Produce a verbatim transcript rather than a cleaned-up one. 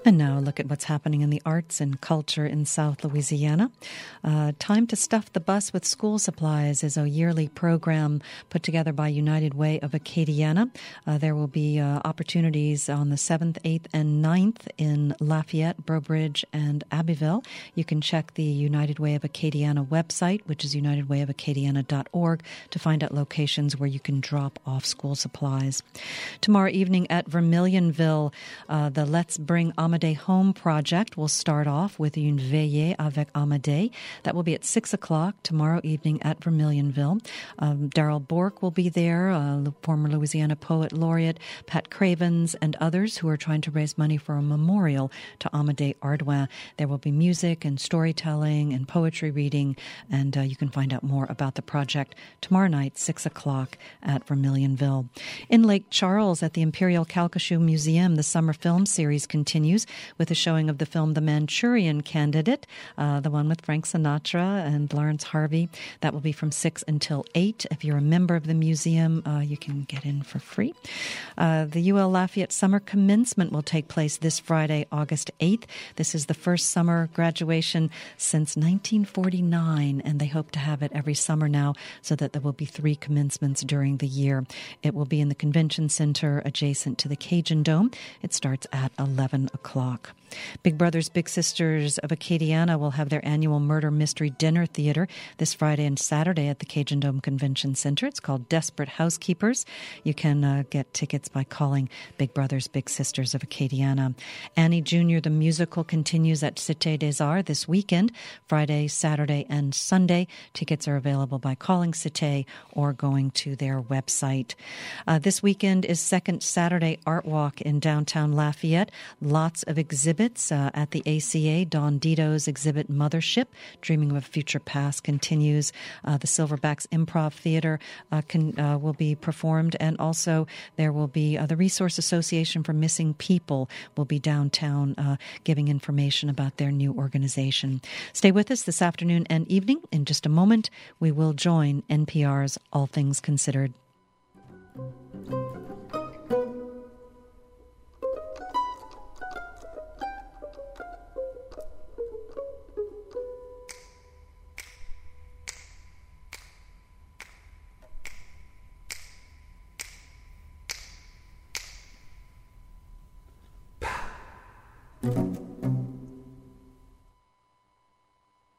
And now look at what's happening in the arts and culture in South Louisiana. Uh, Time to Stuff the Bus with School Supplies is a yearly program put together by United Way of Acadiana. Uh, there will be uh, opportunities on the seventh, eighth, and ninth in Lafayette, Breaux Bridge, and Abbeville. You can check the United Way of Acadiana website, which is united way of acadiana dot org, to find out locations where you can drop off school supplies. Tomorrow evening at Vermilionville, uh, the Let's Bring Amadee Home project will start off with Une Veillée avec Amadee. That will be at six o'clock tomorrow evening at Vermilionville. Um, Darrell Bork will be there, uh, former Louisiana Poet Laureate, Pat Cravens, and others who are trying to raise money for a memorial to Amadee Ardouin. There will be music and storytelling and poetry reading, and uh, you can find out more about the project tomorrow night, six o'clock at Vermilionville. In Lake Charles at the Imperial Calcasieu Museum, the summer film series continues with a showing of the film The Manchurian Candidate, uh, the one with Frank Sinatra and Lawrence Harvey. That will be from six until eight. If you're a member of the museum, uh, you can get in for free. Uh, the U L Lafayette Summer Commencement will take place this Friday, August eighth. This is the first summer graduation since nineteen forty-nine, and they hope to have it every summer now so that there will be three commencements during the year. It will be in the Convention Center adjacent to the Cajun Dome. It starts at eleven o'clock. Big Brothers Big Sisters of Acadiana will have their annual Murder Mystery Dinner Theater this Friday and Saturday at the Cajun Dome Convention Center. It's called Desperate Housekeepers. You can uh, get tickets by calling Big Brothers Big Sisters of Acadiana. Annie Junior the Musical continues at Cité des Arts this weekend, Friday, Saturday, and Sunday. Tickets are available by calling Cité or going to their website. Uh, this weekend is Second Saturday Art Walk in downtown Lafayette. Lots of exhibits. Uh, at the A C A, Don Dito's exhibit Mothership, Dreaming of a Future Past, continues. Uh, the Silverbacks Improv Theater uh, can, uh, will be performed, and also there will be uh, the Resource Association for Missing People will be downtown uh, giving information about their new organization. Stay with us this afternoon and evening. In just a moment, we will join N P R's All Things Considered.